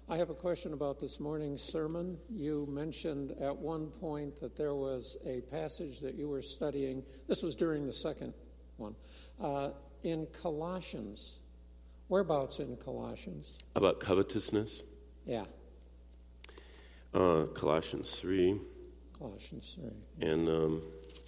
I have a question about this morning's sermon. You mentioned at one point that there was a passage that you were studying. This was during the second one. In Colossians. Whereabouts in Colossians? About covetousness? Yeah. Colossians 3. Colossians 3. And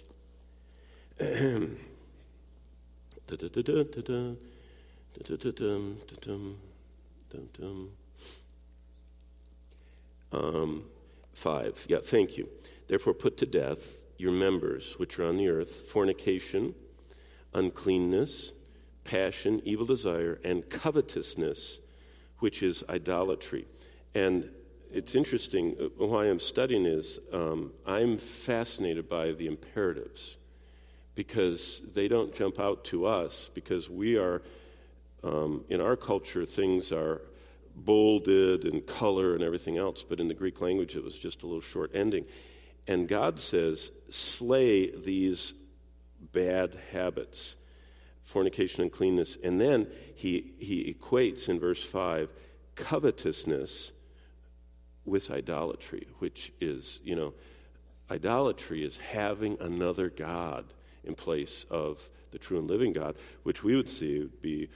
five. Yeah, thank you. Therefore put to death your members which are on the earth, fornication, uncleanness, passion, evil desire, and covetousness, which is idolatry. And it's interesting, why I'm studying is I'm fascinated by the imperatives because they don't jump out to us because we are, in our culture, things are bolded and color and everything else, but in the Greek language it was just a little short ending. And God says, slay these bad habits, fornication, uncleanness. And then he equates in verse 5 covetousness with idolatry, which is, idolatry is having another God in place of the true and living God, which we would see would be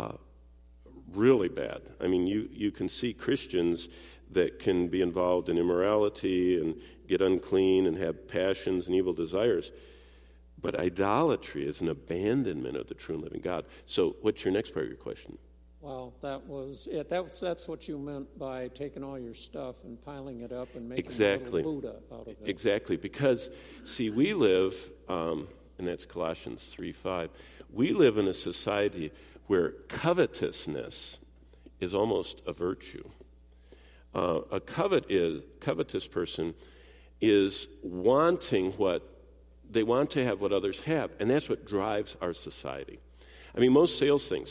really bad. I mean, you can see Christians that can be involved in immorality and get unclean and have passions and evil desires. But idolatry is an abandonment of the true and living God. So what's your next part of your question? Well, that was it. That's what you meant by taking all your stuff and piling it up and making a little Buddha out of it. Exactly. Because, see, we live, and that's Colossians 3:5, we live in a society where covetousness is almost a virtue. A covetous person is wanting they want to have what others have, and that's what drives our society. I mean, most sales things.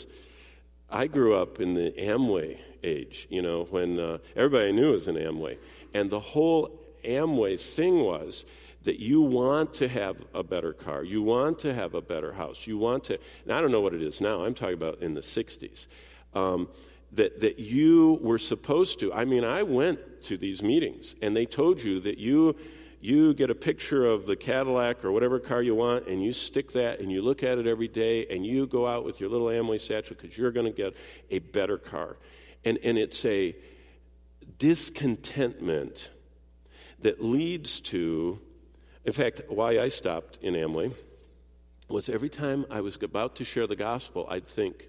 I grew up in the Amway age, when everybody I knew was in Amway, and the whole Amway thing was that you want to have a better car, you want to have a better house, you want to, and I don't know what it is now, I'm talking about in the 60s, that you were supposed to, I went to these meetings, and they told you that you get a picture of the Cadillac or whatever car you want, and you stick that, and you look at it every day, and you go out with your little Amway satchel because you're going to get a better car. And it's a discontentment that leads to, in fact, why I stopped in Amway was every time I was about to share the gospel, I'd think,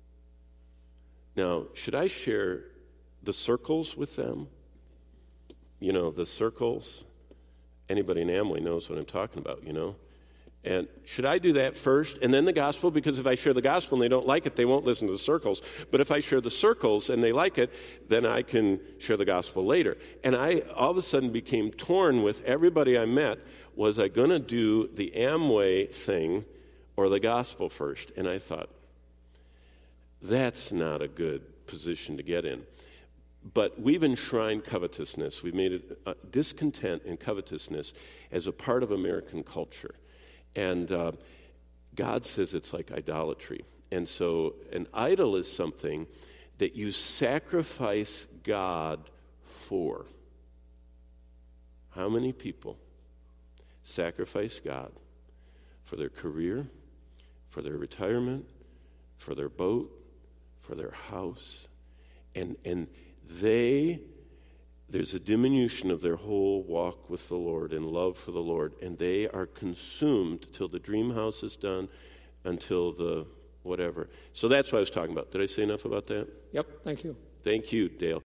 now, should I share the circles with them? The circles. Anybody in Amway knows what I'm talking about, And should I do that first and then the gospel? Because if I share the gospel and they don't like it, they won't listen to the circles. But if I share the circles and they like it, then I can share the gospel later. And I all of a sudden became torn with everybody I met. Was I going to do the Amway thing or the gospel first? And I thought, that's not a good position to get in. But we've enshrined covetousness. We've made it discontent and covetousness as a part of American culture. And God says it's like idolatry. And so an idol is something that you sacrifice God for. How many people sacrifice God for their career, for their retirement, for their boat, for their house? And there's a diminution of their whole walk with the Lord and love for the Lord, and they are consumed till the dream house is done, until the whatever. So that's what I was talking about. Did I say enough about that? Yep, thank you. Thank you, Dale.